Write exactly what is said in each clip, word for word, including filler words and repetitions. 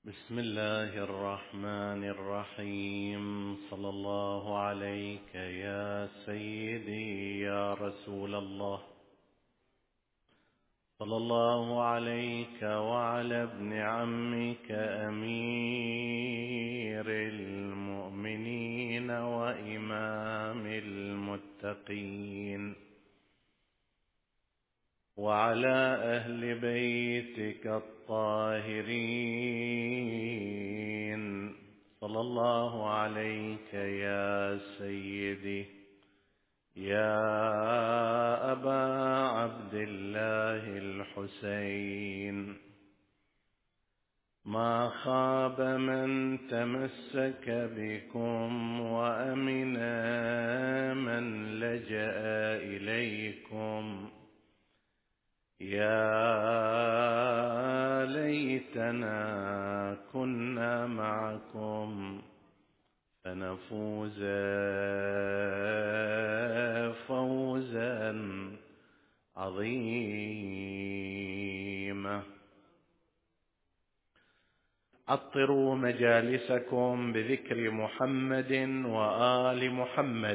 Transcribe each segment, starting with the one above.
بسم الله الرحمن الرحيم. صلى الله عليك يا سيدي يا رسول الله. صلى الله عليك وعلى ابن عمك أمير المؤمنين وإمام المتقين، وعلى أهل بيتك الطاهرين. صلى الله عليك يا سيدي يا أبا عبد الله الحسين. ما خاب من تمسك بكم وأمن من لجأ إليكم. يا ليتنا كنا معكم فنفوز فوزا عظيما. عطروا مجالسكم بذكر محمد وآل محمد.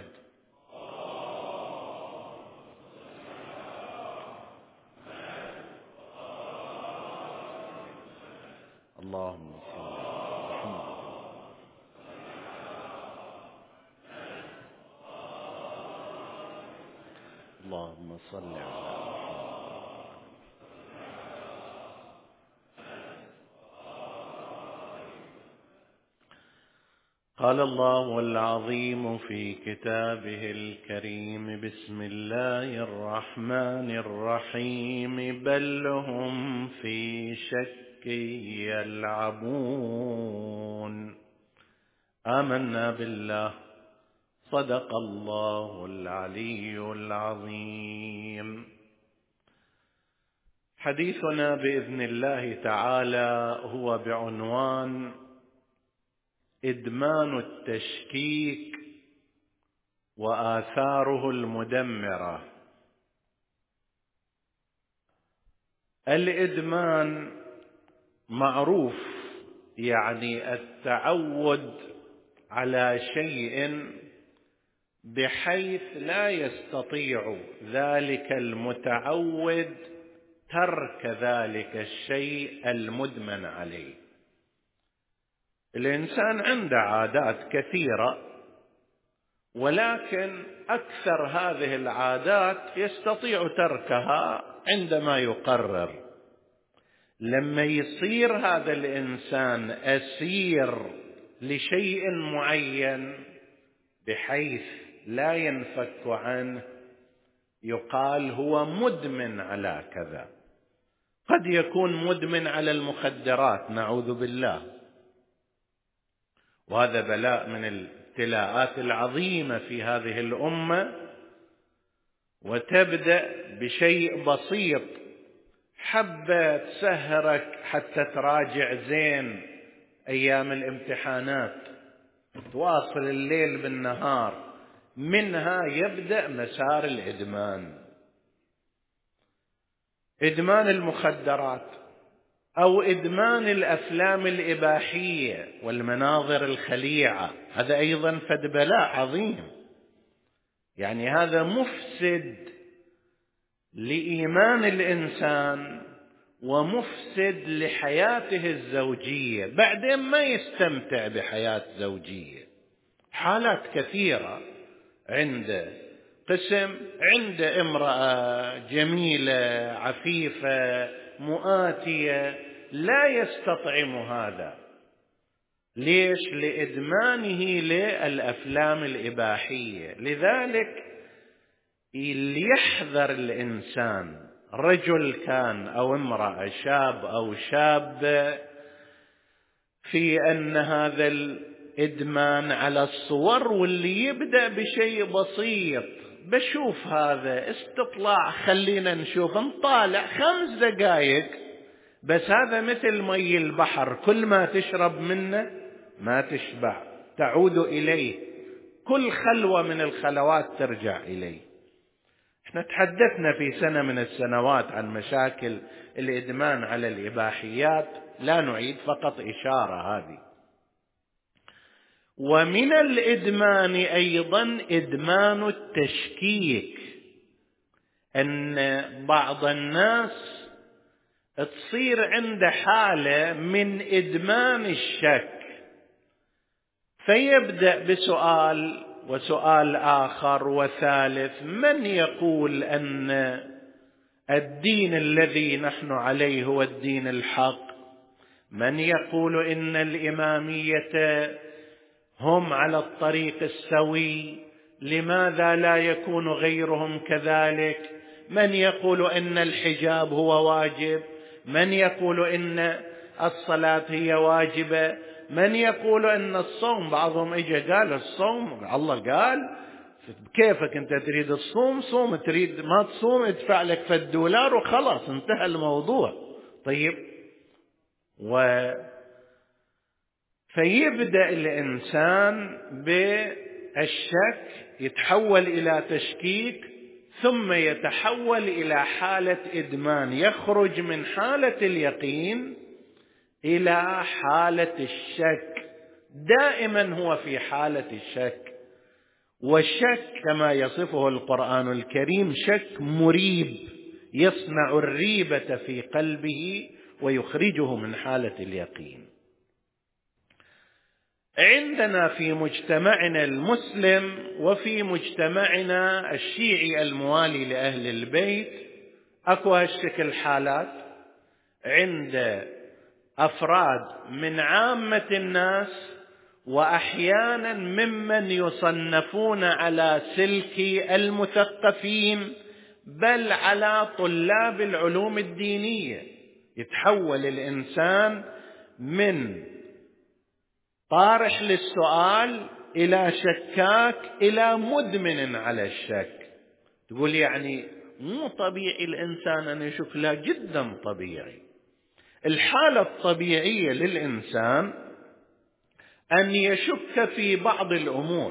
اللهم صل على محمد. اللهم صل على قال الله العظيم في كتابه الكريم: بسم الله الرحمن الرحيم. بل هم في شك يلعبون. آمنا بالله. صدق الله العلي العظيم. حديثنا بإذن الله تعالى هو بعنوان إدمان التشكيك وآثاره المدمرة. الإدمان معروف، يعني التعود على شيء بحيث لا يستطيع ذلك المتعود ترك ذلك الشيء المدمن عليه. الإنسان عنده عادات كثيرة، ولكن أكثر هذه العادات يستطيع تركها عندما يقرر. لما يصير هذا الإنسان أسير لشيء معين بحيث لا ينفك عنه، يقال هو مدمن على كذا. قد يكون مدمن على المخدرات، نعوذ بالله، وهذا بلاء من الابتلاءات العظيمة في هذه الأمة. وتبدأ بشيء بسيط، حبة تسهرك حتى تراجع زين أيام الامتحانات، تواصل الليل بالنهار، منها يبدأ مسار الإدمان. إدمان المخدرات أو إدمان الأفلام الإباحية والمناظر الخليعة، هذا أيضا فد بلاء عظيم. يعني هذا مفسد لإيمان الإنسان ومفسد لحياته الزوجية، بعدين ما يستمتع بحياة زوجية. حالات كثيرة، عند قسم عند امرأة جميلة عفيفة مؤاتية لا يستطعم هذا. ليش؟ لإدمانه للأفلام الإباحية. لذلك ليحذر الإنسان، رجل كان أو امرأة، شاب أو شابة، في أن هذا الإدمان على الصور، واللي يبدأ بشيء بسيط، بشوف هذا استطلاع، خلينا نشوف نطالع خمس دقائق بس، هذا مثل مي البحر، كل ما تشرب منه ما تشبع، تعود إليه، كل خلوة من الخلوات ترجع إليه. احنا تحدثنا في سنة من السنوات عن مشاكل الإدمان على الإباحيات، لا نعيد، فقط إشارة هذه. ومن الإدمان أيضا إدمان التشكيك، أن بعض الناس تصير عنده حالة من إدمان الشك، فيبدأ بسؤال وسؤال آخر وثالث: من يقول أن الدين الذي نحن عليه هو الدين الحق؟ من يقول إن الإمامية هم على الطريق السوي؟ لماذا لا يكون غيرهم كذلك؟ من يقول إن الحجاب هو واجب؟ من يقول إن الصلاة هي واجبة؟ من يقول إن الصوم، بعضهم إجا قال الصوم الله قال كيفك أنت تريد الصوم صوم، تريد ما تصوم ادفع لك في الدولار وخلاص انتهى الموضوع. طيب، و فيبدأ الإنسان بالشك يتحول إلى تشكيك، ثم يتحول إلى حالة إدمان، يخرج من حالة اليقين إلى حالة الشك، دائما هو في حالة الشك. والشك كما يصفه القرآن الكريم شك مريب، يصنع الريبة في قلبه ويخرجه من حالة اليقين. عندنا في مجتمعنا المسلم وفي مجتمعنا الشيعي الموالي لأهل البيت أكو هالشكل حالات عند أفراد من عامة الناس، وأحيانا ممن يصنفون على سلك المثقفين، بل على طلاب العلوم الدينية. يتحول الإنسان من طارح للسؤال إلى شكاك إلى مدمن على الشك. تقول يعني مو طبيعي الإنسان أن يشك؟ لا، جدا طبيعي. الحالة الطبيعية للإنسان أن يشك في بعض الأمور،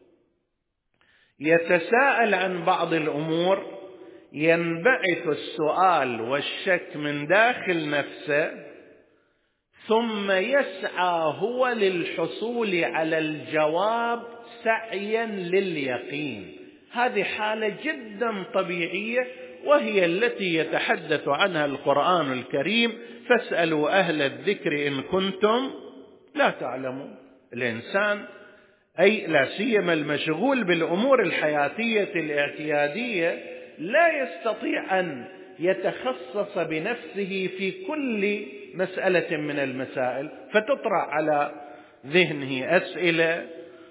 يتساءل عن بعض الأمور، ينبعث السؤال والشك من داخل نفسه، ثم يسعى هو للحصول على الجواب سعيا لليقين. هذه حالة جدا طبيعية، وهي التي يتحدث عنها القرآن الكريم: فاسألوا أهل الذكر إن كنتم لا تعلمون. الإنسان أي لا سيما المشغول بالأمور الحياتية الاعتيادية لا يستطيع أن يتخصص بنفسه في كل مسألة من المسائل، فتطرح على ذهنه أسئلة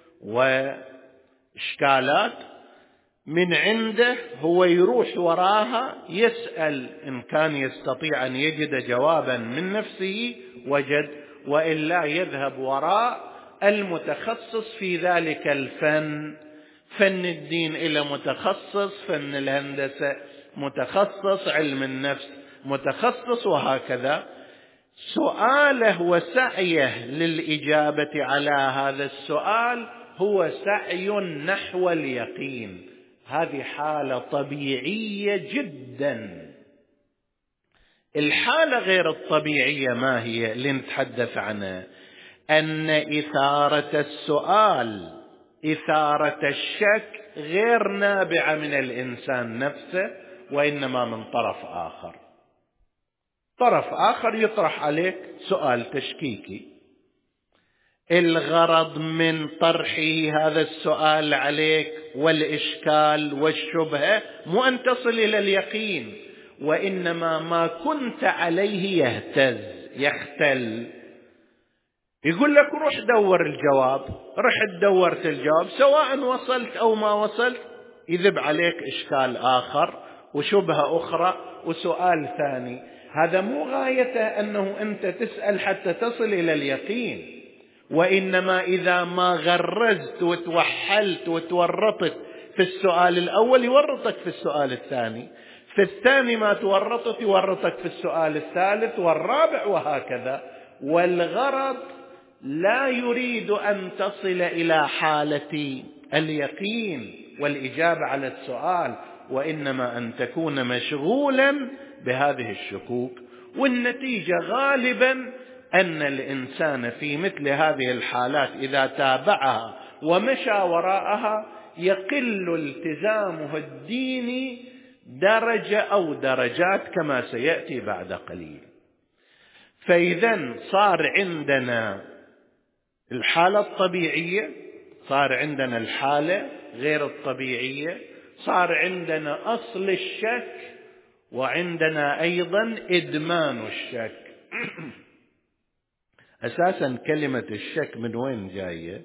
وإشكالات من عنده، هو يروح وراها يسأل، إن كان يستطيع أن يجد جوابا من نفسه وجد، وإلا يذهب وراء المتخصص في ذلك الفن. فن الدين إلى متخصص، فن الهندسة متخصص، علم النفس متخصص، وهكذا. سؤاله وسعيه للإجابة على هذا السؤال هو سعي نحو اليقين. هذه حالة طبيعية جدا. الحالة غير الطبيعية ما هي اللي نتحدث عنها؟ أن إثارة السؤال، إثارة الشك غير نابعة من الإنسان نفسه، وإنما من طرف آخر. طرف آخر يطرح عليك سؤال تشكيكي، الغرض من طرحه هذا السؤال عليك والإشكال والشبهة مو أن تصل إلى اليقين، وإنما ما كنت عليه يهتز يختل. يقول لك روح دور الجواب، رحت دورت الجواب، سواء وصلت أو ما وصلت يذب عليك إشكال آخر وشبهة أخرى وسؤال ثاني. هذا مو غايته أنه أنت تسأل حتى تصل إلى اليقين، وإنما إذا ما غرزت وتوحلت وتورطت في السؤال الأول يورطك في السؤال الثاني، في الثاني ما تورطت يورطك في السؤال الثالث والرابع، وهكذا. والغرض لا يريد أن تصل إلى حالة اليقين والإجابة على السؤال وإنما أن تكون مشغولا بهذه الشكوك. والنتيجة غالبا أن الإنسان في مثل هذه الحالات إذا تابعها ومشى وراءها يقل التزامه الديني درجة أو درجات كما سيأتي بعد قليل. فإذا صار عندنا الحالة الطبيعية، صار عندنا الحالة غير الطبيعية، صار عندنا أصل الشك، وعندنا أيضا إدمان الشك. أساسا كلمة الشك من وين جاية؟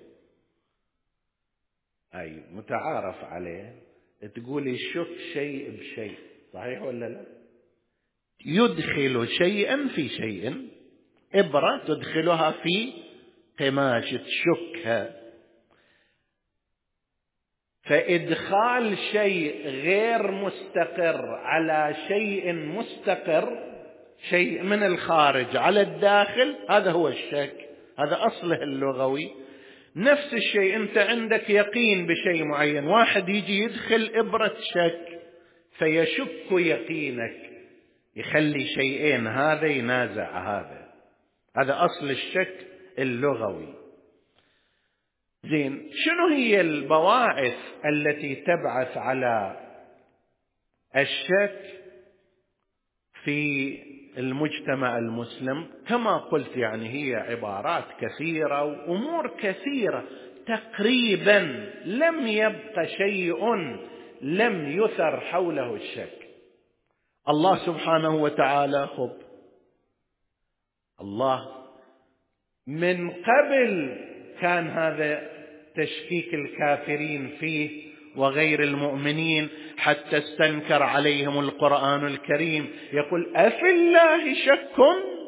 أي متعارف عليه، تقولي شك شيء بشيء، صحيح ولا لا؟ يدخل شيئا في شيء، إبرة تدخلها في قماش تشكها. فإدخال شيء غير مستقر على شيء مستقر، شيء من الخارج على الداخل، هذا هو الشك، هذا أصله اللغوي. نفس الشيء أنت عندك يقين بشيء معين، واحد يجي يدخل إبرة شك فيشك يقينك، يخلي شيئين هذا ينازع هذا، هذا أصل الشك اللغوي. زين، شنو هي البواعث التي تبعث على الشك في المجتمع المسلم؟ كما قلت يعني هي عبارات كثيرة وأمور كثيرة، تقريبا لم يبق شيء لم يثر حوله الشك. الله سبحانه وتعالى خب الله من قبل كان هذا تشكيك الكافرين فيه وغير المؤمنين، حتى استنكر عليهم القرآن الكريم يقول أفي الله شك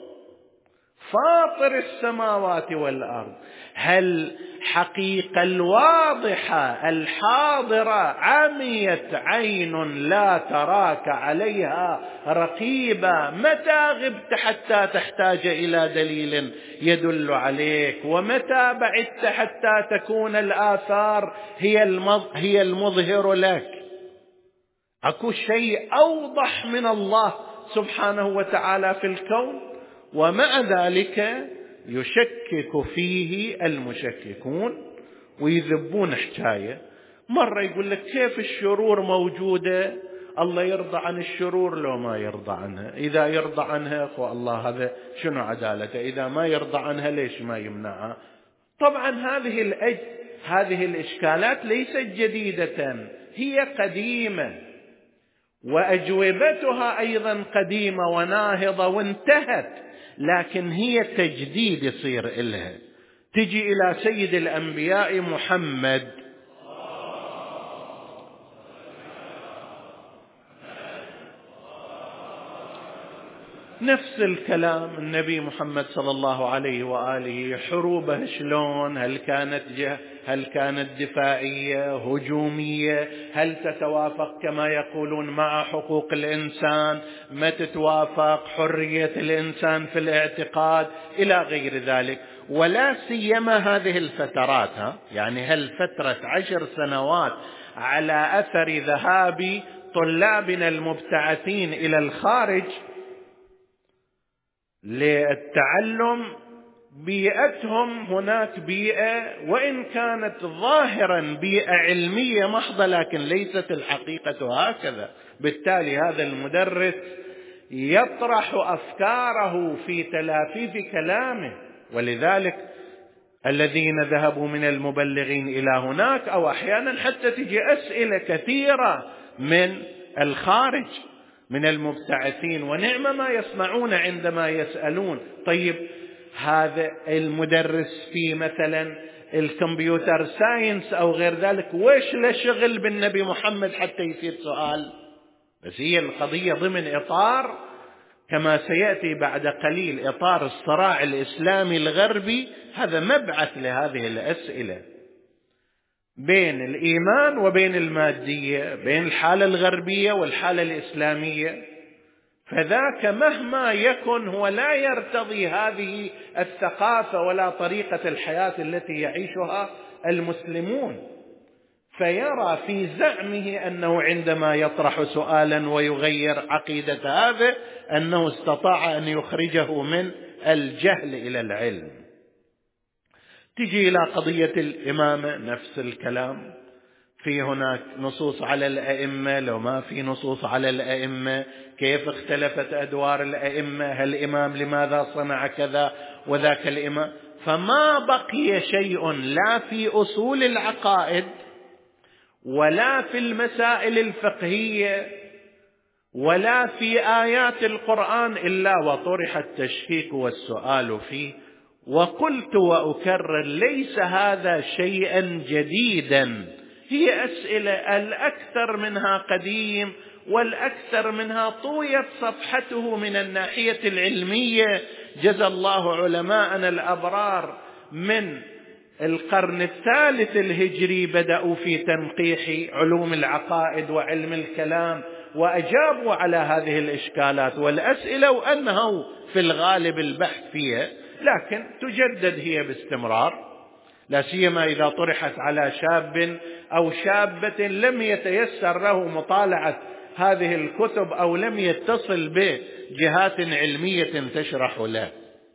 فاطر السماوات والأرض. هل حقيقة الواضحة الحاضرة عميت عين لا تراك عليها رقيبة، متى غبت حتى تحتاج إلى دليل يدل عليك، ومتى بعدت حتى تكون الآثار هي المظهر لك. أكو شيء أوضح من الله سبحانه وتعالى في الكون، ومع ذلك يشكك فيه المشككون ويذبون حكاية. مرة يقول لك كيف الشرور موجودة، الله يرضى عن الشرور لو ما يرضى عنها؟ إذا يرضى عنها أخو الله هذا شنو عدالته، إذا ما يرضى عنها ليش ما يمنعها؟ طبعا هذه الأج... هذه الإشكالات ليست جديدة، هي قديمة، وأجوبتها أيضا قديمة وناهضة وانتهت، لكن هي تجديد يصير إلها. تجي إلى سيد الأنبياء محمد نفس الكلام، النبي محمد صلى الله عليه وآله حروبه شلون؟ هل كانت جه هل كانت دفاعية هجومية؟ هل تتوافق كما يقولون مع حقوق الإنسان؟ ما تتوافق حرية الإنسان في الاعتقاد إلى غير ذلك. ولا سيما هذه الفترات، ها يعني هل فترة عشر سنوات على أثر ذهاب طلابنا المبتعثين إلى الخارج للتعلم، بيئتهم هناك بيئة وإن كانت ظاهرا بيئة علمية محضة، لكن ليست الحقيقة هكذا. بالتالي هذا المدرس يطرح أفكاره في تلافيف كلامه، ولذلك الذين ذهبوا من المبلغين إلى هناك، أو أحيانا حتى تجي أسئلة كثيرة من الخارج من المبتعثين، ونعم ما يسمعون عندما يسألون. طيب هذا المدرس في مثلا الكمبيوتر ساينس أو غير ذلك، ويش له شغل بالنبي محمد حتى يصير سؤال؟ بس هي القضية ضمن إطار كما سيأتي بعد قليل، إطار الصراع الإسلامي الغربي. هذا مبعث لهذه الأسئلة بين الإيمان وبين المادية، بين الحالة الغربية والحالة الإسلامية. فذاك مهما يكن هو لا يرتضي هذه الثقافة ولا طريقة الحياة التي يعيشها المسلمون. فيرى في زعمه أنه عندما يطرح سؤالا ويغير عقيدة هذا أنه استطاع أن يخرجه من الجهل إلى العلم. تجي إلى قضية الإمامة نفس الكلام، في هناك نصوص على الأئمة، لو ما في نصوص على الأئمة كيف اختلفت أدوار الأئمة، هل الإمام لماذا صنع كذا وذاك الإمام. فما بقي شيء لا في أصول العقائد ولا في المسائل الفقهية ولا في آيات القرآن إلا وطرح التشكيك والسؤال فيه. وقلت وأكرر ليس هذا شيئا جديدا، هي أسئلة الأكثر منها قديم والأكثر منها طويت صفحته من الناحية العلمية. جزى الله علماءنا الأبرار من القرن الثالث الهجري بدأوا في تنقيح علوم العقائد وعلم الكلام وأجابوا على هذه الإشكالات والأسئلة، وأنه في الغالب البحث فيها لكن تجدد هي باستمرار، لا سيما إذا طرحت على شاب أو شابة لم يتيسر له مطالعة هذه الكتب أو لم يتصل بجهات علمية تشرح له.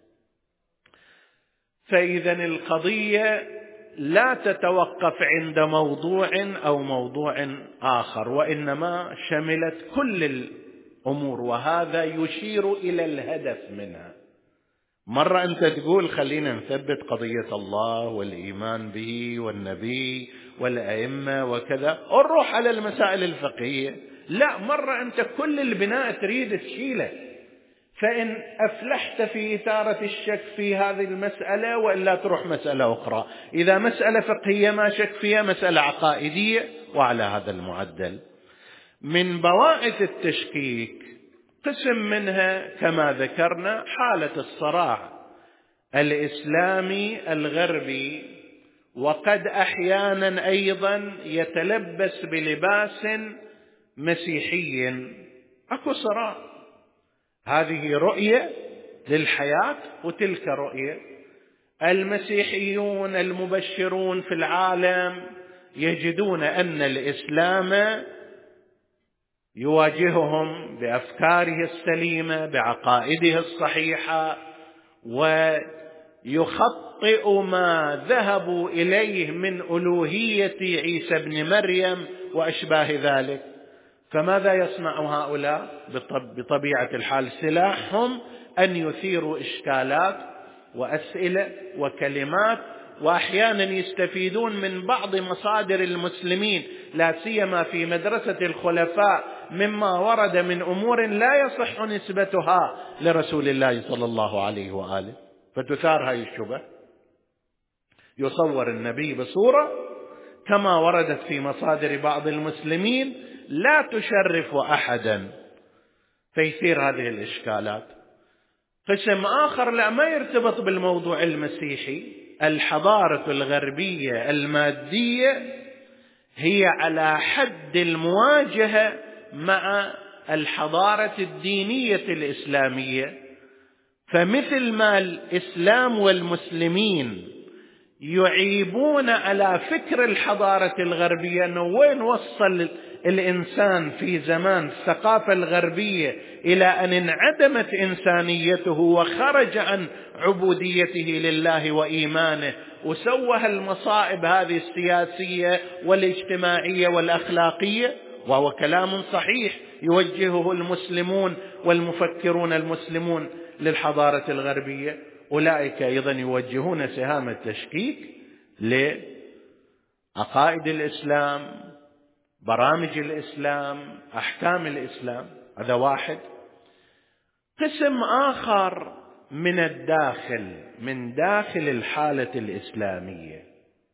فإذا القضية لا تتوقف عند موضوع أو موضوع آخر، وإنما شملت كل الأمور، وهذا يشير إلى الهدف منها. مرة أنت تقول خلينا نثبت قضية الله والإيمان به والنبي والأئمة وكذا ونروح على المسائل الفقهية، لا، مرة أنت كل البناء تريد تشيله. فإن أفلحت في إثارة الشك في هذه المسألة وإلا تروح مسألة أخرى، إذا مسألة فقهية ما شك فيها مسألة عقائدية، وعلى هذا المعدل. من بواعث التشكيك قسم منها كما ذكرنا حالة الصراع الإسلامي الغربي، وقد أحيانا أيضا يتلبس بلباس مسيحي. أكو صراع، هذه رؤية للحياة وتلك رؤية. المسيحيون المبشرون في العالم يجدون أن الإسلام يواجههم بأفكاره السليمة بعقائده الصحيحة، ويخطئ ما ذهبوا إليه من ألوهية عيسى ابن مريم وأشباه ذلك. فماذا يصنع هؤلاء؟ بطبيعة الحال سلاحهم أن يثيروا إشكالات وأسئلة وكلمات، وأحيانا يستفيدون من بعض مصادر المسلمين لا سيما في مدرسة الخلفاء مما ورد من أمور لا يصح نسبتها لرسول الله صلى الله عليه وآله، فتثار هذه الشبهة. يصور النبي بصورة كما وردت في مصادر بعض المسلمين لا تشرف أحدا، فيثير هذه الإشكالات. قسم آخر لا، ما يرتبط بالموضوع المسيحي. الحضارة الغربية المادية هي على حد المواجهة مع الحضارة الدينية الإسلامية. فمثل ما الإسلام والمسلمين يعيبون على فكر الحضارة الغربية أنه وين وصل الإنسان في زمان الثقافة الغربية إلى أن انعدمت إنسانيته وخرج عن عبوديته لله وإيمانه، وسوى المصائب هذه السياسية والاجتماعية والأخلاقية، وهو كلام صحيح يوجهه المسلمون والمفكرون المسلمون للحضارة الغربية. أولئك أيضا يوجهون سهام التشكيك لعقائد الإسلام، برامج الإسلام، أحكام الإسلام. هذا واحد. قسم آخر من الداخل، من داخل الحالة الإسلامية،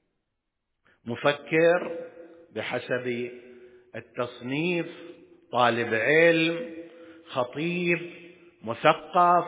مفكر بحسب التصنيف، طالب علم، خطيب، مثقف.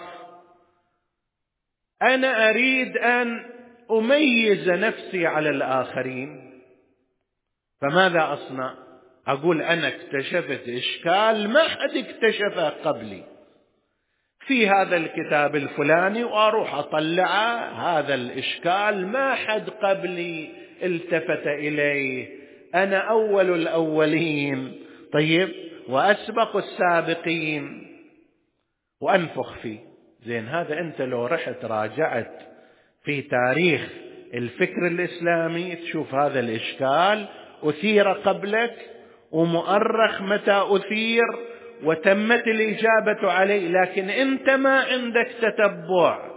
أنا أريد أن أميز نفسي على الآخرين، فماذا أصنع؟ أقول أنا اكتشفت إشكال ما حد اكتشفه قبلي في هذا الكتاب الفلاني، وأروح أطلع هذا الإشكال ما حد قبلي التفت إليه، أنا أول الأولين، طيب وأسبق السابقين وأنفخ فيه. زين، هذا أنت لو رحت راجعت في تاريخ الفكر الإسلامي تشوف هذا الإشكال أثير قبلك ومؤرخ متى أثير وتمت الإجابة عليه، لكن أنت ما عندك تتبع.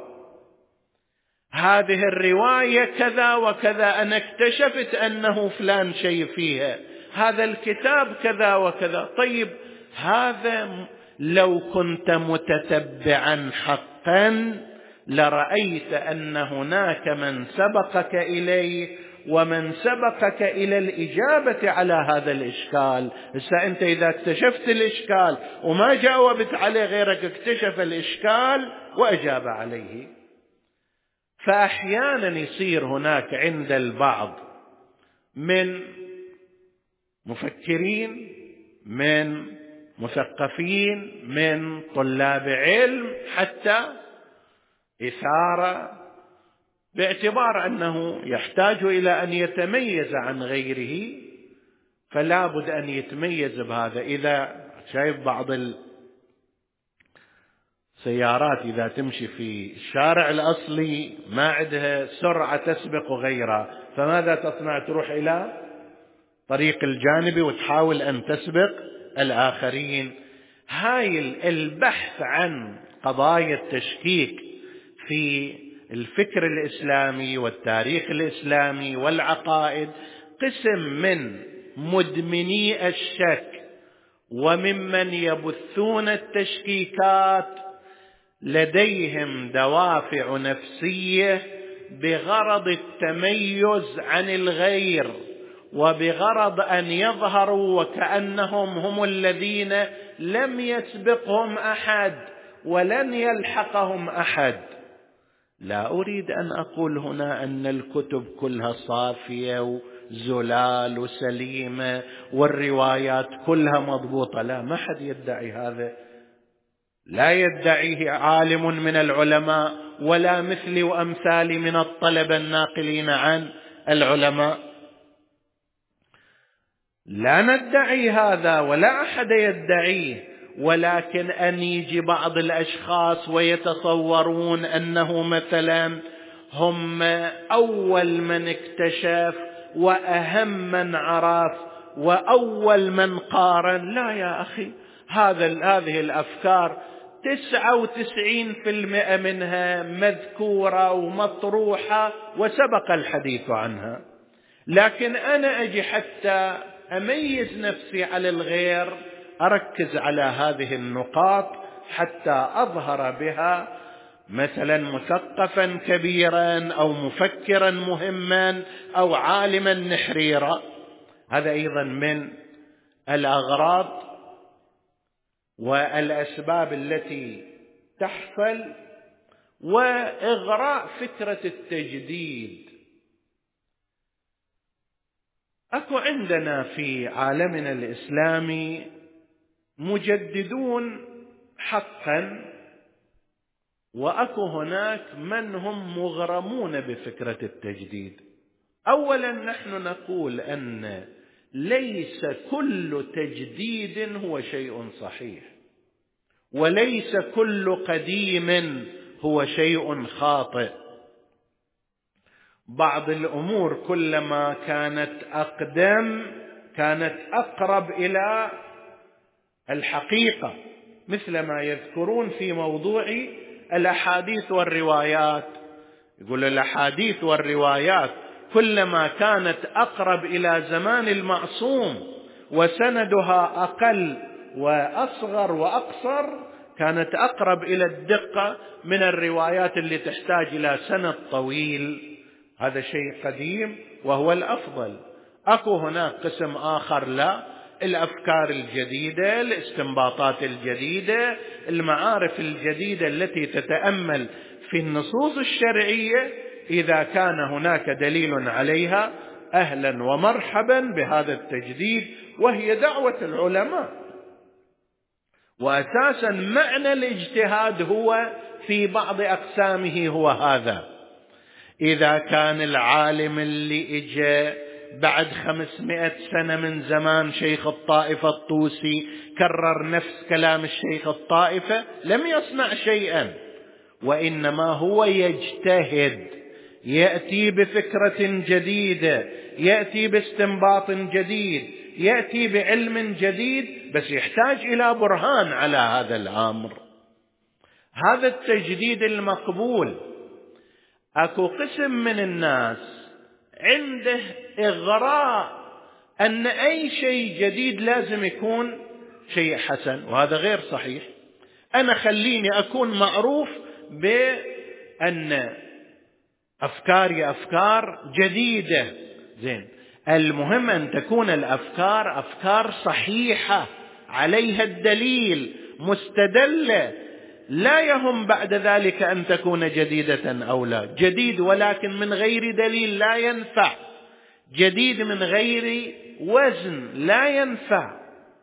هذه الرواية كذا وكذا، أنا اكتشفت أنه فلان شيء فيها، هذا الكتاب كذا وكذا. طيب هذا لو كنت متتبعا حقا لرأيت أن هناك من سبقك إليه ومن سبقك إلى الإجابة على هذا الإشكال. هسه أنت إذا اكتشفت الإشكال وما جاوبت عليه غيرك اكتشف الإشكال وأجاب عليه. فأحيانا يصير هناك عند البعض من مفكرين، من مثقفين، من طلاب علم، حتى إثارة باعتبار أنه يحتاج إلى أن يتميز عن غيره، فلا بد أن يتميز بهذا. إذا شايف بعض السيارات إذا تمشي في الشارع الأصلي ما عندها سرعة تسبق غيرها، فماذا تصنع؟ تروح إلى طريق الجانبي وتحاول أن تسبق الآخرين. هاي البحث عن قضايا التشكيك في الفكر الإسلامي والتاريخ الإسلامي والعقائد قسم من مدمني الشك وممن يبثون التشكيكات لديهم دوافع نفسية بغرض التميز عن الغير وبغرض أن يظهروا وكأنهم هم الذين لم يسبقهم أحد ولن يلحقهم أحد. لا أريد أن أقول هنا أن الكتب كلها صافية وزلال وسليمة والروايات كلها مضبوطة، لا، ما حد يدعي هذا، لا يدعيه عالم من العلماء ولا مثلي وأمثالي من الطلبة الناقلين عن العلماء، لا ندعي هذا ولا أحد يدعيه. ولكن أن يجي بعض الأشخاص ويتصورون أنه مثلا هم أول من اكتشف وأهم من عرف وأول من قارن، لا يا أخي، هذا هذه الأفكار تسعة وتسعين بالمئة منها مذكورة ومطروحة وسبق الحديث عنها. لكن أنا أجي حتى أميز نفسي على الغير أركز على هذه النقاط حتى أظهر بها مثلا مثقفا كبيرا أو مفكرا مهما أو عالما نحريرا. هذا أيضا من الأغراض والأسباب التي تحصل وإغراء فكرة التجديد. أكو عندنا في عالمنا الإسلامي مجددون حقا، وأكو هناك من هم مغرمون بفكرة التجديد. أولا نحن نقول أن ليس كل تجديد هو شيء صحيح، وليس كل قديم هو شيء خاطئ. بعض الأمور كلما كانت أقدم كانت أقرب إلى الحقيقة، مثل ما يذكرون في موضوع الأحاديث والروايات. يقول الأحاديث والروايات كلما كانت أقرب إلى زمان المعصوم وسندها أقل وأصغر وأقصر كانت أقرب إلى الدقة من الروايات اللي تحتاج إلى سند طويل. هذا شيء قديم وهو الأفضل. أكو هناك قسم آخر لا، الأفكار الجديدة، الاستنباطات الجديدة، المعارف الجديدة التي تتأمل في النصوص الشرعية، إذا كان هناك دليل عليها أهلا ومرحبا بهذا التجديد، وهي دعوة العلماء. وأساسا معنى الاجتهاد هو في بعض أقسامه هو هذا. إذا كان العالم اللي إجا بعد خمسمائة سنة من زمان شيخ الطائفة الطوسي كرر نفس كلام الشيخ الطائفة، لم يصنع شيئا، وإنما هو يجتهد، يأتي بفكرة جديدة، يأتي باستنباط جديد، يأتي بعلم جديد، بس يحتاج إلى برهان على هذا الأمر. هذا التجديد المقبول. أكو قسم من الناس عنده إغراء أن أي شيء جديد لازم يكون شيء حسن، وهذا غير صحيح. أنا خليني أكون معروف بأن أفكاري أفكار جديدة، زين، المهم أن تكون الأفكار أفكار صحيحة عليها الدليل مستدلة، لا يهم بعد ذلك أن تكون جديدة أو لا. جديد ولكن من غير دليل لا ينفع، جديد من غير وزن لا ينفع.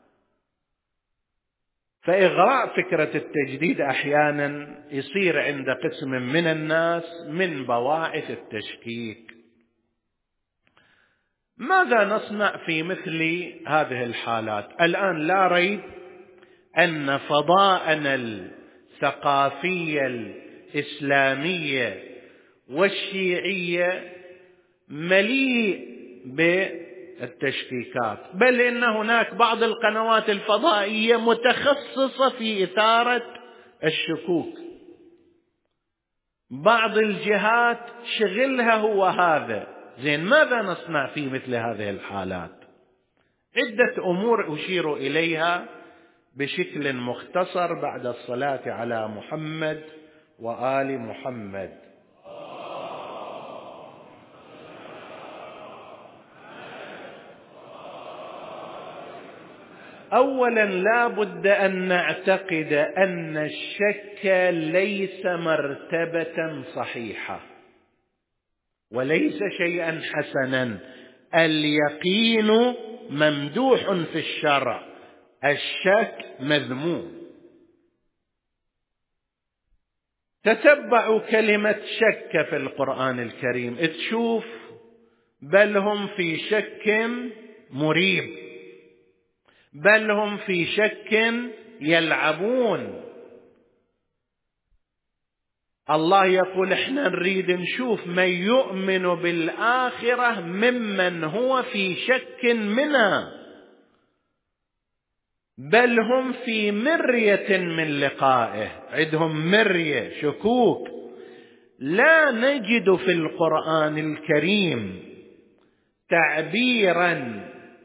فإغراء فكرة التجديد أحيانا يصير عند قسم من الناس من بواعث التشكيك. ماذا نصنع في مثل هذه الحالات؟ الآن لا ريب أن فضاءنا الثقافية الإسلامية والشيعية مليء بالتشكيكات، بل إن هناك بعض القنوات الفضائية متخصصة في إثارة الشكوك. بعض الجهات شغلها هو هذا. زين، ماذا نصنع في مثل هذه الحالات؟ عدة أمور أشير إليها بشكل مختصر بعد الصلاة على محمد وآل محمد. أولا لا بد أن نعتقد أن الشك ليس مرتبة صحيحة وليس شيئا حسنا. اليقين ممدوح في الشرع، الشك مذموم. تتبعوا كلمة شك في القرآن الكريم تشوف بل هم في شك مريب، بل هم في شك يلعبون. الله يقول احنا نريد نشوف من يؤمن بالآخرة ممن هو في شك منها، بل هم في مرية من لقائه، عندهم مرية، شكوك. لا نجد في القرآن الكريم تعبيرا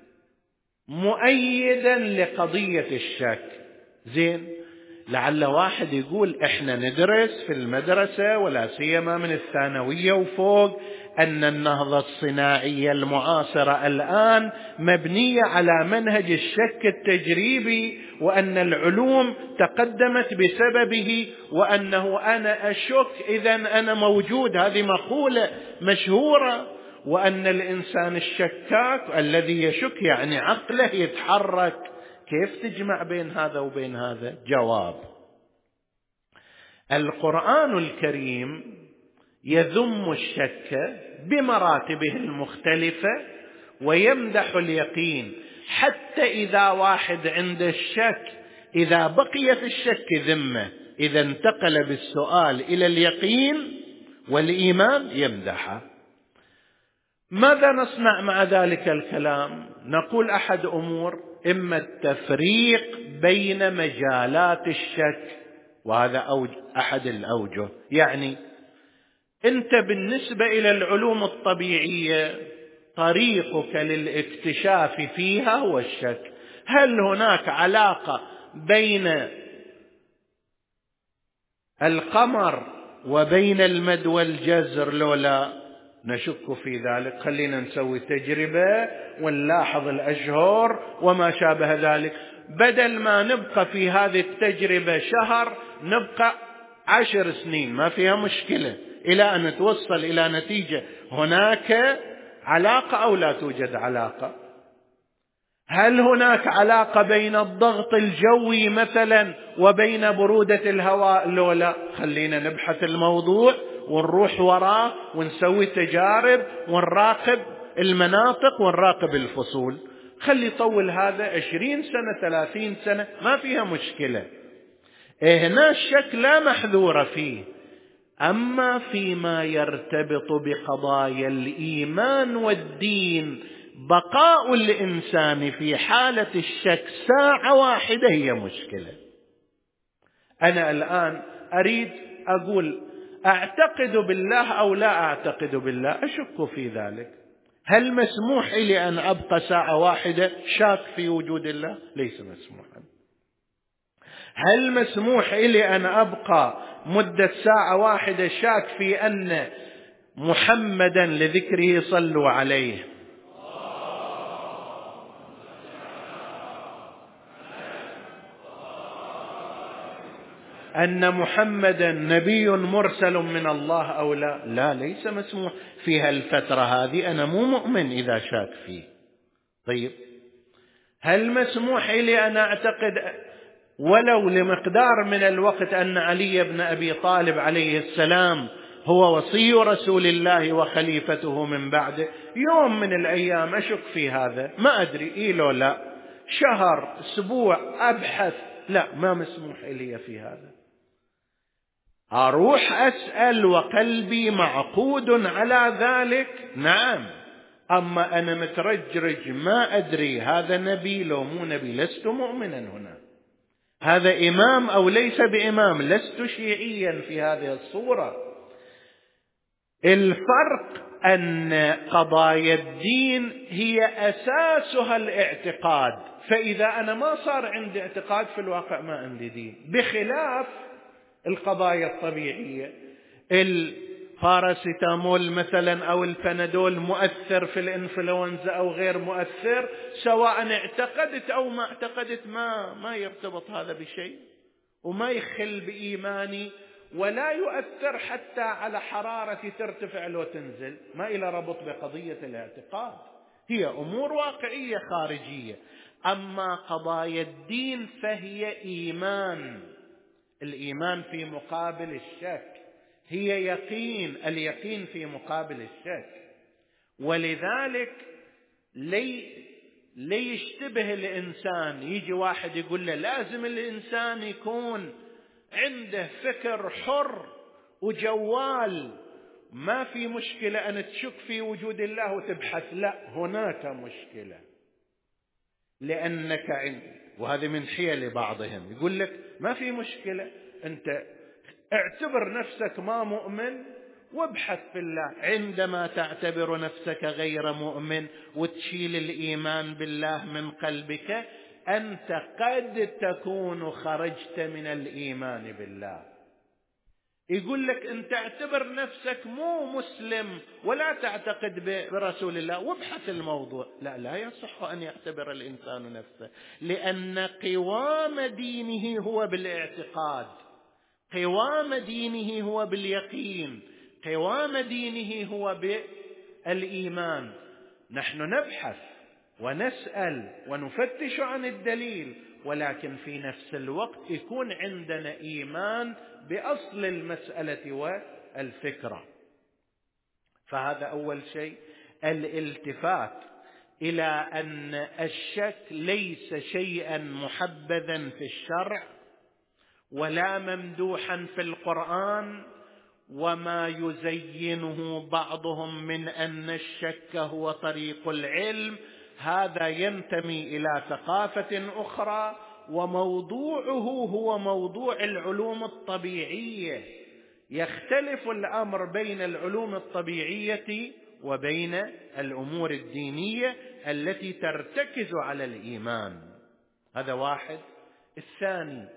مؤيدا لقضية الشك. زين، لعل واحد يقول احنا ندرس في المدرسة ولا سيما من الثانوية وفوق أن النهضة الصناعية المعاصرة الآن مبنية على منهج الشك التجريبي، وأن العلوم تقدمت بسببه، وأنه أنا أشك إذن أنا موجود. هذه مقولة مشهورة. وأن الإنسان الشكاك الذي يشك يعني عقله يتحرك. كيف تجمع بين هذا وبين هذا؟ جواب: القرآن الكريم يذم الشك بمراتبه المختلفة ويمدح اليقين، حتى إذا واحد عنده الشك إذا بقي في الشك ذمة، إذا انتقل بالسؤال إلى اليقين والإيمان يمدحه. ماذا نصنع مع ذلك الكلام؟ نقول أحد أمور: إما التفريق بين مجالات الشك، وهذا أوج أحد الأوجه. يعني أنت بالنسبة إلى العلوم الطبيعية طريقك للاكتشاف فيها هو الشك. هل هناك علاقة بين القمر وبين المد والجزر لولا؟ نشك في ذلك. خلينا نسوي تجربة ونلاحظ الأشهر وما شابه ذلك، بدل ما نبقى في هذه التجربة شهر نبقى عشر سنين، ما فيها مشكلة، إلى أن نتوصل إلى نتيجة هناك علاقة أو لا توجد علاقة. هل هناك علاقة بين الضغط الجوي مثلا وبين برودة الهواء لولا؟ خلينا نبحث الموضوع ونروح وراه ونسوي تجارب ونراقب المناطق ونراقب الفصول. خلي يطول هذا عشرين سنة ثلاثين سنة ما فيها مشكلة، هنا الشك لا محذور فيه. أما فيما يرتبط بقضايا الإيمان والدين، بقاء الإنسان في حالة الشك ساعة واحدة هي مشكلة. أنا الآن أريد أقول أعتقد بالله أو لا أعتقد بالله، أشك في ذلك. هل مسموح لي أن أبقى ساعة واحدة شاك في وجود الله؟ ليس مسموحا. هل مسموح لي أن أبقى مدة ساعة واحدة شاك في أن محمدا لذكره صلوا عليه أن محمدا نبي مرسل من الله أو لا؟ لا، ليس مسموح في هالفترة هذه، أنا مو مؤمن إذا شاك فيه. طيب، هل مسموح لي أن أعتقد ولو لمقدار من الوقت أن علي بن أبي طالب عليه السلام هو وصي رسول الله وخليفته من بعده؟ يوم من الأيام أشك في هذا، ما أدري إيه لو لا، شهر أسبوع أبحث، لا، ما مسموح لي في هذا. أروح أسأل وقلبي معقود على ذلك، نعم. أما أنا مترجرج ما أدري هذا نبي لو مو نبي، لست مؤمنا هنا. هذا إمام أو ليس بإمام، لست شيعيا في هذه الصورة. الفرق أن قضايا الدين هي أساسها الاعتقاد، فإذا أنا ما صار عندي اعتقاد في الواقع ما عندي دين، بخلاف القضايا الطبيعية. الباراسيتامول مثلا أو البنادول مؤثر في الإنفلونزا أو غير مؤثر، سواء اعتقدت أو ما اعتقدت ما ما يرتبط هذا بشيء وما يخل بإيماني، ولا يؤثر حتى على حرارتي ترتفع لو تنزل، ما إلى ربط بقضية الاعتقاد، هي أمور واقعية خارجية. أما قضايا الدين فهي إيمان، الإيمان في مقابل الشك، هي يقين، اليقين في مقابل الشك. ولذلك لي ليشتبه الإنسان، يجي واحد يقول له لازم الإنسان يكون عنده فكر حر وجوال، ما في مشكلة أن تشك في وجود الله وتبحث، لا، هناك مشكلة، لأنك عند، وهذه من حيل بعضهم، يقول لك ما في مشكلة، أنت اعتبر نفسك ما مؤمن وابحث في الله. عندما تعتبر نفسك غير مؤمن وتشيل الإيمان بالله من قلبك، أنت قد تكون خرجت من الإيمان بالله. يقول لك أنت اعتبر نفسك مو مسلم ولا تعتقد برسول الله وابحث الموضوع، لا، لا يصح أن يعتبر الإنسان نفسه، لأن قوام دينه هو بالاعتقاد، قوام دينه هو باليقين، قوام دينه هو بالإيمان. نحن نبحث ونسأل ونفتش عن الدليل، ولكن في نفس الوقت يكون عندنا إيمان بأصل المسألة والفكرة. فهذا أول شيء، الالتفات إلى أن الشك ليس شيئا محبذا في الشرع ولا ممدوحا في القرآن، وما يزينه بعضهم من أن الشك هو طريق العلم، هذا ينتمي إلى ثقافة أخرى، وموضوعه هو موضوع العلوم الطبيعية. يختلف الأمر بين العلوم الطبيعية وبين الأمور الدينية التي ترتكز على الإيمان. هذا واحد. الثاني،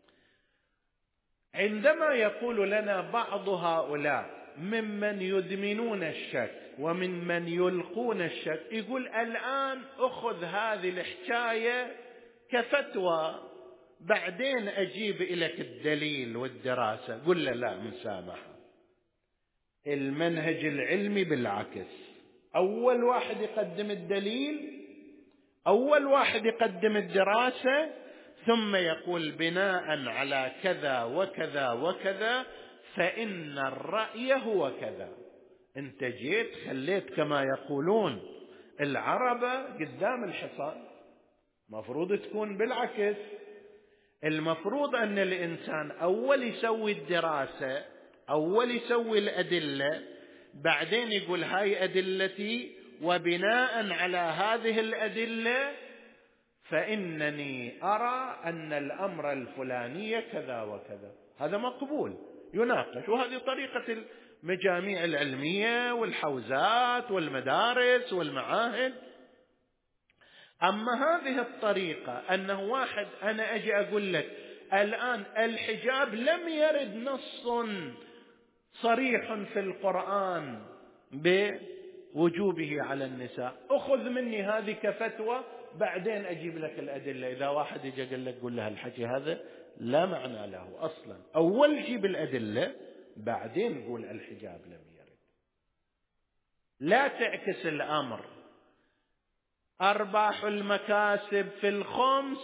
عندما يقول لنا بعض هؤلاء ممن يدمنون الشك وممن يلقون الشك، يقول الآن أخذ هذه الحكاية كفتوى بعدين أجيب إليك الدليل والدراسة. قل له لا، مسامحة، المنهج العلمي بالعكس، أول واحد يقدم الدليل، أول واحد يقدم الدراسة، ثم يقول بناء على كذا وكذا وكذا فإن الرأي هو كذا. انت جيت خليت كما يقولون العربة قدام الحصان، مفروض تكون بالعكس. المفروض أن الإنسان أول يسوي الدراسة، أول يسوي الأدلة، بعدين يقول هاي أدلتي، وبناء على هذه الأدلة فإنني أرى أن الأمر الفلاني كذا وكذا. هذا مقبول، يناقش، وهذه طريقة المجاميع العلمية والحوزات والمدارس والمعاهد. أما هذه الطريقة أنه واحد أنا أجي أقول لك الآن الحجاب لم يرد نص صريح في القرآن بوجوبه على النساء، أخذ مني هذه كفتوى، بعدين أجيب لك الأدلة. إذا واحد يجي يقول لك قل لها الحكي هذا لا معنى له أصلا، أول جيب الأدلة بعدين قول الحجاب لم يرد. لا تعكس الأمر. أرباح المكاسب في الخمس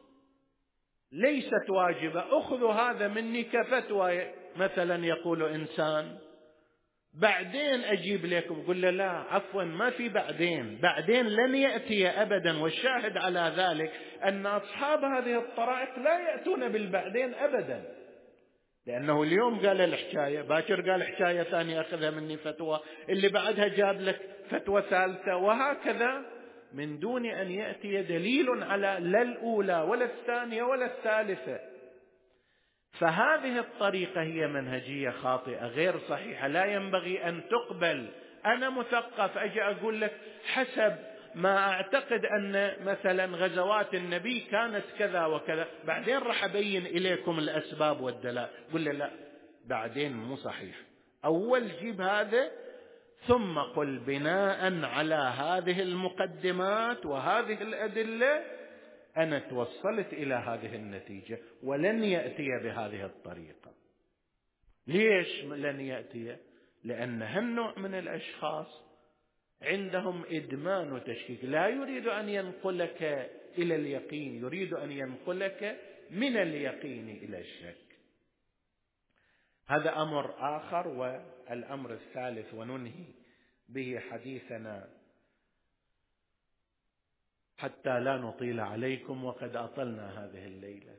ليست واجبة، أخذوا هذا مني كفتوى مثلا يقول إنسان، بعدين أجيب لكم. قل له لا عفوا، ما في بعدين، بعدين لن يأتي أبدا. والشاهد على ذلك أن أصحاب هذه الطرائق لا يأتون بالبعدين أبدا، لأنه اليوم قال الحكاية، باكر قال حكاية ثانية أخذها مني فتوى، اللي بعدها جاب لك فتوى ثالثة، وهكذا من دون أن يأتي دليل على لا الأولى ولا الثانية ولا الثالثة. فهذه الطريقة هي منهجية خاطئة غير صحيحة، لا ينبغي أن تقبل. أنا مثقف أجي أقول لك حسب ما أعتقد أن مثلا غزوات النبي كانت كذا وكذا، بعدين راح أبين إليكم الأسباب والدلائل. قل لي لا، بعدين مو صحيح. أول جيب هذا ثم قل بناء على هذه المقدمات وهذه الأدلة أنا توصلت إلى هذه النتيجة، ولن يأتي بهذه الطريقة. ليش لن يأتي؟ لأن هالنوع من الأشخاص عندهم إدمان وتشكيك، لا يريد أن ينقلك إلى اليقين، يريد أن ينقلك من اليقين إلى الشك. هذا أمر آخر. والأمر الثالث وننهي به حديثنا حتى لا نطيل عليكم وقد أطلنا هذه الليلة.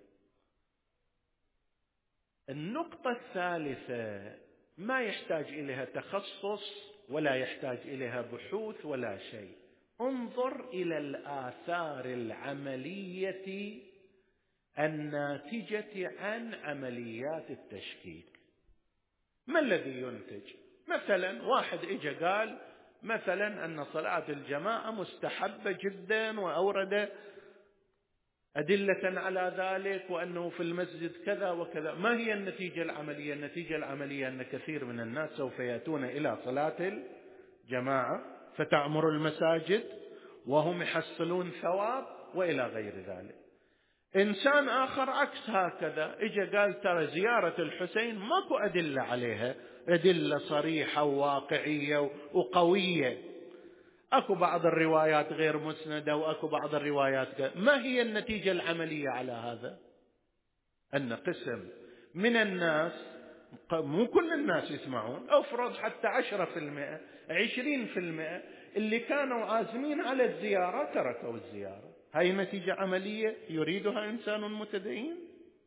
النقطة الثالثة ما يحتاج إليها تخصص ولا يحتاج إليها بحوث ولا شيء. انظر إلى الآثار العملية الناتجة عن عمليات التشكيك. ما الذي ينتج؟ مثلا واحد إجا قال مثلا أن صلاة الجماعة مستحبة جدا، وأورد أدلة على ذلك، وأنه في المسجد كذا وكذا. ما هي النتيجة العملية؟ النتيجة العملية أن كثير من الناس سوف يأتون إلى صلاة الجماعة فتعمر المساجد وهم يحصلون ثواب وإلى غير ذلك. إنسان آخر عكس هكذا، إجا قال ترى زيارة الحسين ماكو أدلة عليها، أدلة صريحة وواقعية وقوية، أكو بعض الروايات غير مسندة وأكو بعض الروايات. ما هي النتيجة العملية على هذا؟ أن قسم من الناس، مو كل الناس يسمعون، أفرض حتى عشرة في المئة عشرين في المئة اللي كانوا عازمين على الزيارة تركوا الزيارة. هاي نتيجة عملية يريدها إنسان متدين؟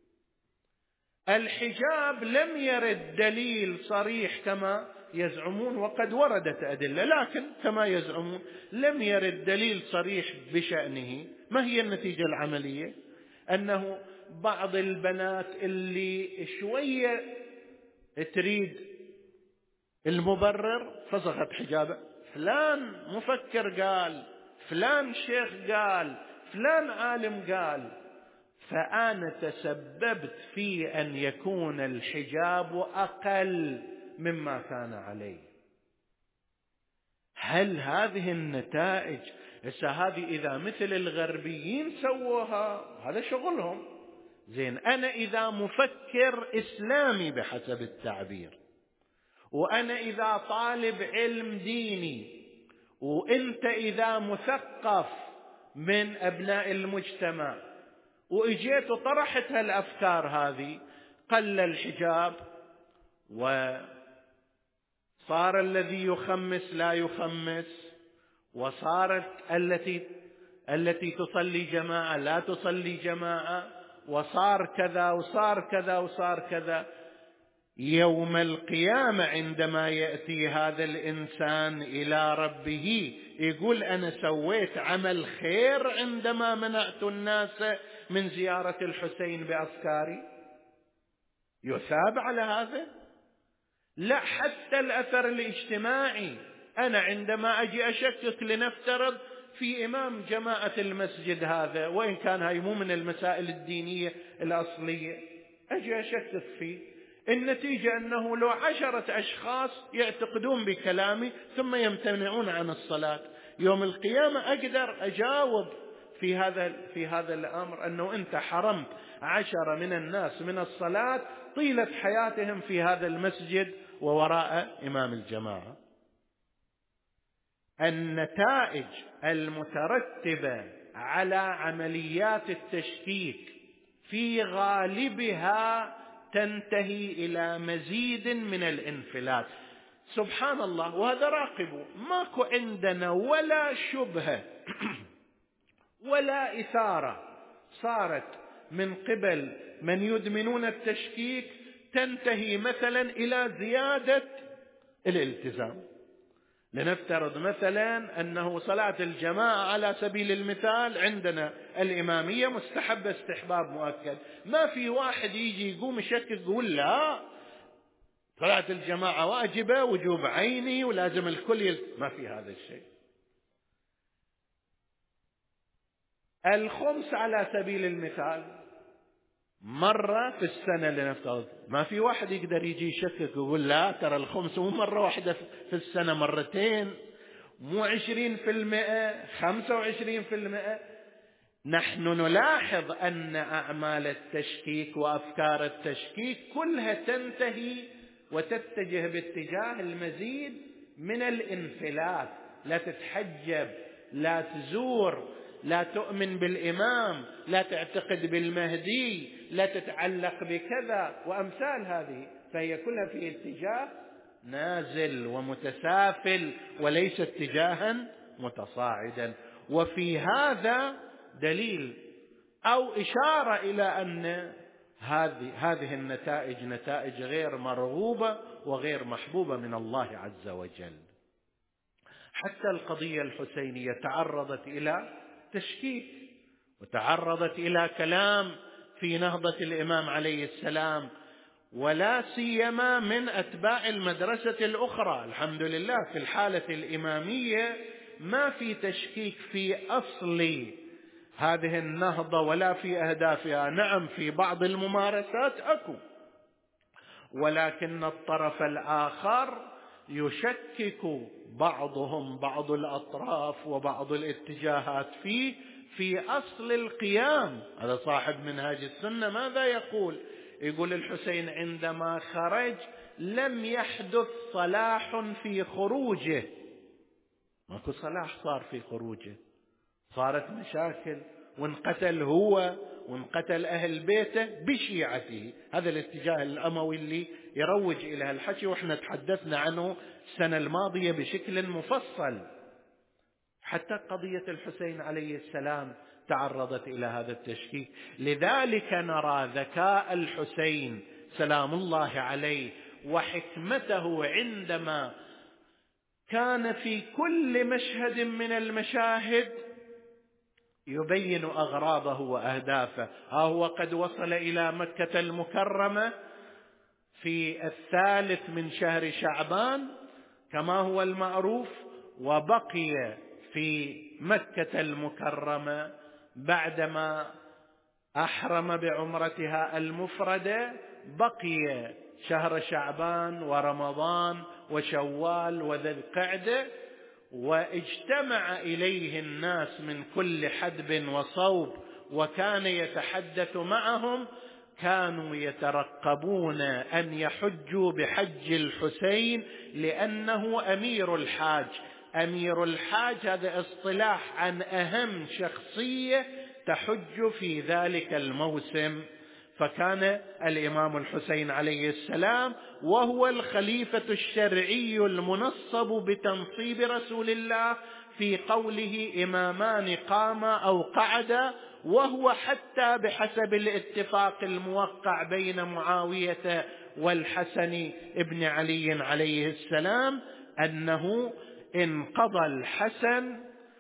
الحجاب لم يرد دليل صريح كما يزعمون، وقد وردت أدلة، لكن كما يزعمون لم يرد دليل صريح بشأنه. ما هي النتيجة العملية؟ أنه بعض البنات اللي شوية تريد المبرر فسخت حجابه، فلان مفكر قال، فلان شيخ قال، فلان عالم قال، فأنا تسببت في أن يكون الحجاب أقل مما كان عليه. هل هذه النتائج هذه إذا مثل الغربيين سووها هذا شغلهم زين، أنا إذا مفكر إسلامي بحسب التعبير، وأنا إذا طالب علم ديني، وإنت إذا مثقف من أبناء المجتمع، وإجيت وطرحت هالأفكار هذه، قل الحجاب وصار صار الذي يخمس لا يخمس، وصارت التي التي تصلي جماعة لا تصلي جماعة، وصار كذا وصار كذا وصار كذا. يوم القيامة عندما يأتي هذا الإنسان إلى ربه يقول أنا سويت عمل خير عندما منعت الناس من زيارة الحسين بأفكاري، يثاب على هذا؟ لا، حتى الأثر الاجتماعي. أنا عندما أجي أشكك لنفترض في إمام جماعة المسجد هذا، وإن كان هاي مو من المسائل الدينية الأصلية، أجي أشكك فيه، النتيجة أنه لو عشرة أشخاص يعتقدون بكلامي ثم يمتنعون عن الصلاة، يوم القيامة أقدر أجاوب في هذا في هذا الأمر أنه أنت حرمت عشرة من الناس من الصلاة طيلة حياتهم في هذا المسجد ووراء إمام الجماعة. النتائج المترتبة على عمليات التشكيك في غالبها تنتهي إلى مزيد من الانفلات. سبحان الله، وهذا راقبوا، ماكو عندنا ولا شبهة ولا إثارة صارت من قبل من يدمنون التشكيك تنتهي مثلا إلى زيادة الالتزام. لنفترض مثلا أنه صلاة الجماعة على سبيل المثال عندنا الإمامية مستحبة استحباب مؤكد، ما في واحد يجي يقوم يشكك يقول لا صلاة الجماعة واجبة وجوب عيني ولازم الكل يل... ما في هذا الشيء. الخمس على سبيل المثال مرة في السنة لنفترض، ما في واحد يقدر يجي يشكك يقول لا ترى الخمس مو مرة واحدة في السنة، مرتين، مو عشرين في المئة، خمسة وعشرين في المئة. نحن نلاحظ أن أعمال التشكيك وأفكار التشكيك كلها تنتهي وتتجه باتجاه المزيد من الانفلات، لا تتحجب، لا تزور، لا تؤمن بالإمام، لا تعتقد بالمهدي، لا تتعلق بكذا وأمثال هذه، فهي كلها في اتجاه نازل ومتسافل وليس اتجاها متصاعدا. وفي هذا دليل أو إشارة إلى أن هذه هذه النتائج نتائج غير مرغوبة وغير محبوبة من الله عز وجل. حتى القضية الحسينية تعرضت إلى تشكيك وتعرضت إلى كلام في نهضة الإمام عليه السلام، ولا سيما من أتباع المدرسة الأخرى. الحمد لله في الحالة الإمامية ما في تشكيك في أصل هذه النهضة ولا في أهدافها. نعم في بعض الممارسات أكو، ولكن الطرف الآخر يشكك بعضهم بعض الأطراف وبعض الاتجاهات فيه في أصل القيام. هذا صاحب منهاج السنة ماذا يقول؟ يقول الحسين عندما خرج لم يحدث صلاح في خروجه، ماكو صلاح صار في خروجه، صارت مشاكل، وانقتل هو وانقتل أهل بيته بشيعته. هذا الاتجاه الأموي اللي يروج إلى هالحكي، وإحنا تحدثنا عنه السنة الماضية بشكل مفصل. حتى قضية الحسين عليه السلام تعرضت إلى هذا التشكيك. لذلك نرى ذكاء الحسين سلام الله عليه وحكمته عندما كان في كل مشهد من المشاهد يبين أغراضه وأهدافه. ها هو قد وصل إلى مكة المكرمة في الثالث من شهر شعبان كما هو المعروف، وبقي في مكة المكرمة بعدما أحرم بعمرتها المفردة، بقي شهر شعبان ورمضان وشوال وذي القعدة، واجتمع إليه الناس من كل حدب وصوب، وكان يتحدث معهم. كانوا يترقبون أن يحجوا بحج الحسين لأنه أمير الحاج. أمير الحاج هذا اصطلاح عن أهم شخصية تحج في ذلك الموسم. فكان الإمام الحسين عليه السلام وهو الخليفة الشرعي المنصب بتنصيب رسول الله في قوله إمامان قاما أو قعدا، وهو حتى بحسب الاتفاق الموقع بين معاوية والحسن ابن علي عليه السلام أنه إن قضى الحسن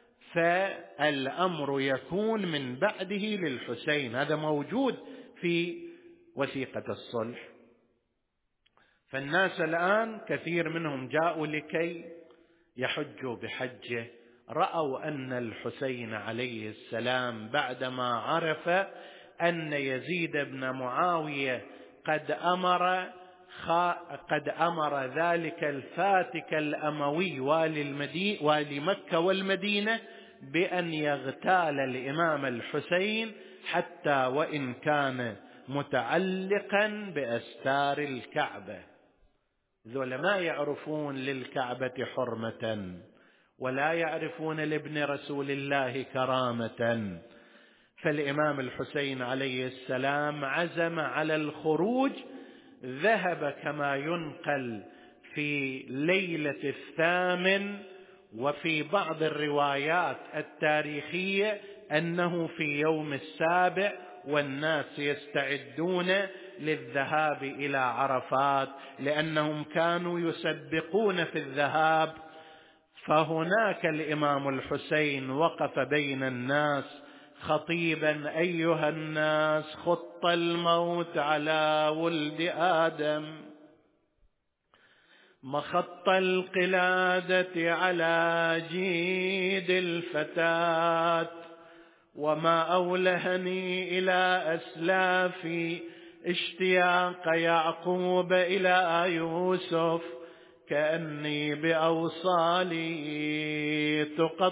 فالأمر يكون من بعده للحسين. هذا موجود في وثيقة الصلح. فالناس الآن كثير منهم جاءوا لكي يحجوا بحجه، رأوا أن الحسين عليه السلام بعدما عرف أن يزيد بن معاوية قد أمر قد أمر ذلك الفاتك الأموي والي المدينة والي مكة والمدينة بأن يغتال الإمام الحسين حتى وإن كان متعلقا بأستار الكعبة. ذولا ما يعرفون للكعبة حرمة ولا يعرفون لابن رسول الله كرامة. فالإمام الحسين عليه السلام عزم على الخروج، ذهب كما ينقل في ليلة الثامن، وفي بعض الروايات التاريخية أنه في يوم السابع، والناس يستعدون للذهاب إلى عرفات لأنهم كانوا يسبقون في الذهاب. فهناك الإمام الحسين وقف بين الناس خطيبا: أيها الناس، خط الموت على ولد آدم، مخط القلادة على جيد الفتاة، وما أولهني إلى أسلافي اشتياق يعقوب إلى يوسف، كأني بأوصالي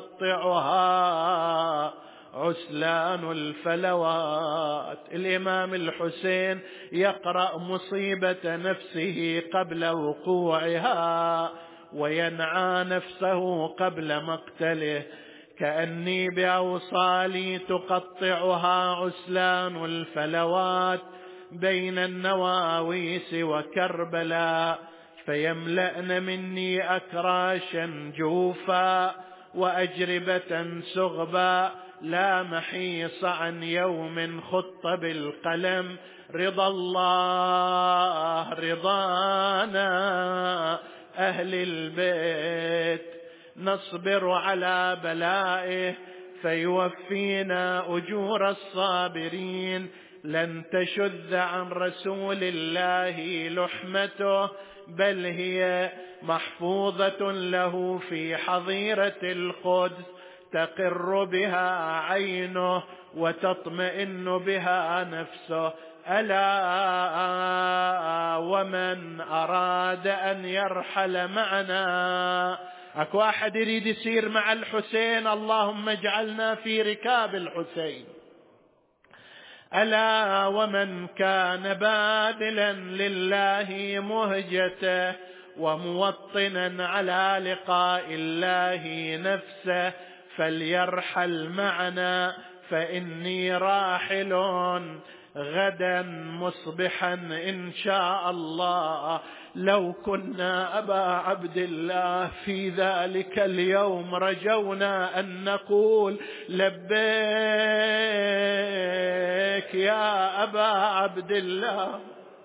تقطعها عسلان الفلوات. الإمام الحسين يقرأ مصيبة نفسه قبل وقوعها وينعى نفسه قبل مقتله: كأني بأوصالي تقطعها عسلان الفلوات بين النواويس وكربلاء، فيملأن مني أكراشا جوفا وأجربة سغبا، لا محيص عن يوم خط بالقلم، رضا الله رضانا أهل البيت، نصبر على بلائه فيوفينا أجور الصابرين، لن تشذ عن رسول الله لحمته، بل هي محفوظة له في حظيرة القدس، تقر بها عينه وتطمئن بها نفسه. ألا ومن أراد أن يرحل معنا، أكو أحد يريد يسير مع الحسين؟ اللهم اجعلنا في ركاب الحسين. ألا ومن كان باذلا لله مهجته وموطنا على لقاء الله نفسه فليرحل معنا، فإني راحل غدا مصبحا إن شاء الله. لو كنا أبا عبد الله في ذلك اليوم رجونا أن نقول لبيك يا أبا عبد الله،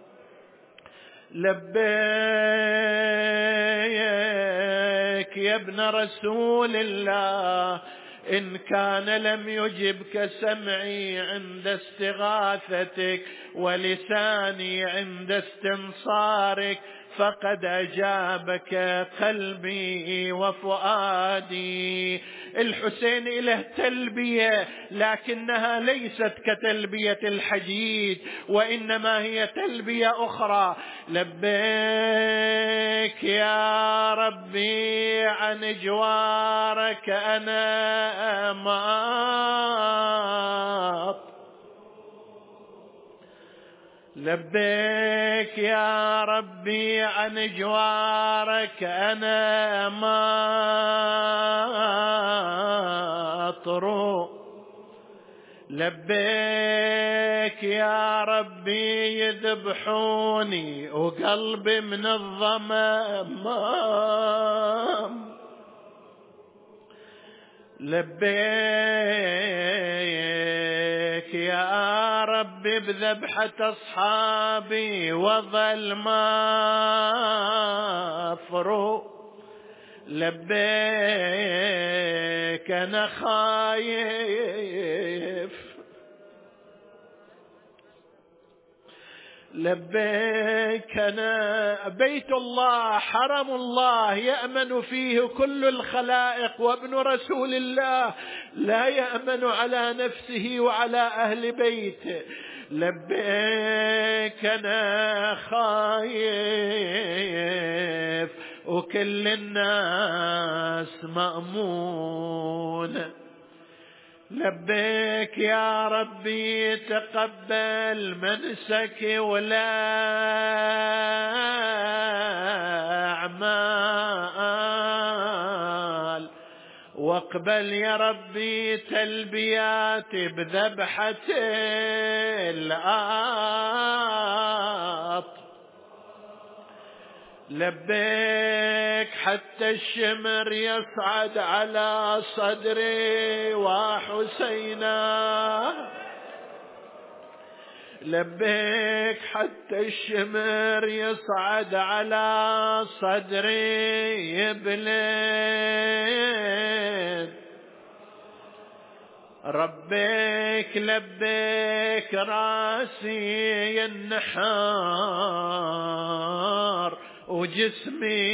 لبيك يا ابن رسول الله. إن كان لم يجبك سمعي عند استغاثتك ولساني عند استنصارك، فقد أجابك قلبي وفؤادي. الحسين له تلبية، لكنها ليست كتلبية الحجيج، وإنما هي تلبية أخرى: لبيك يا ربي عن جوارك أنا ماط، لبيك يا ربي عن جوارك أنا ماطر، لبيك يا ربي يذبحوني وقلبي من الضمام، لبيك يا ربي بذبحة أصحابي وظل ما أفرق، لبيك أنا خايف، لبيك أنا بيت الله حرم الله يأمن فيه كل الخلائق، وابن رسول الله لا يأمن على نفسه وعلى أهل بيته، لبيك أنا خايف وكل الناس مأمون، لبيك يا ربي تقبل منسكي ولا أعمال، واقبل يا ربي تلبياتي بذبحة الآط، لبيك حتى الشمر يصعد على صدري وحسينا، لبيك حتى الشمر يصعد على صدري يبلد، ربيك لبيك راسي ينحار وجسمي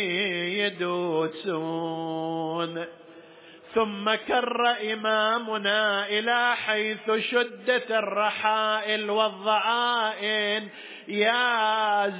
يدوسون، ثم كر إمامنا إلى حيث شدت الرحائل والضعائن، يا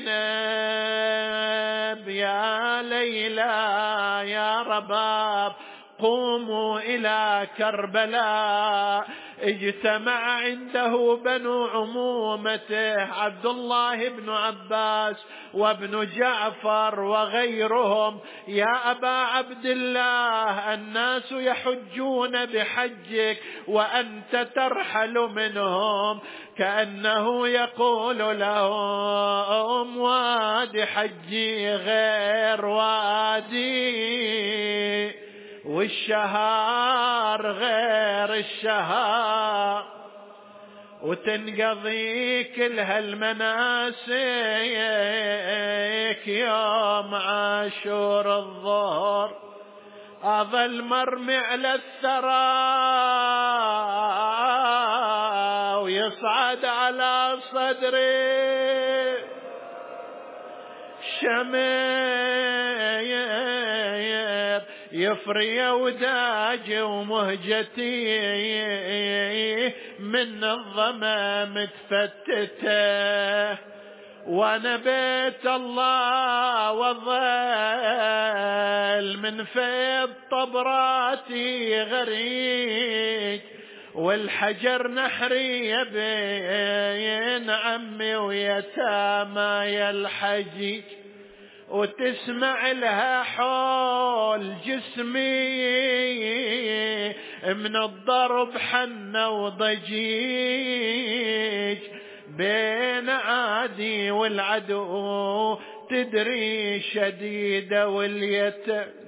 زينب يا ليلى يا رباب قوموا إلى كربلاء، اجتمع عنده بنو عمومته عبد الله بن عباس وابن جعفر وغيرهم، يا أبا عبد الله الناس يحجون بحجك وأنت ترحل منهم، كأنه يقول لهم وادي حجي غير وادي والشهر غير الشهر، وتنقضي كل هالمناسك يوم عاشور الظهر، أظل مرمي على الثرى ويصعد على صدري شمير يفري وداجي ومهجتي من الظما متفتته، وانا بيت الله وظل من فيض طبراتي غريق، والحجر نحري بين عمي ويتامى الحجيج، وتسمع لها حول جسمي من الضرب حنة وضجيج، بين عادي والعدو تدري شديدة واليتم،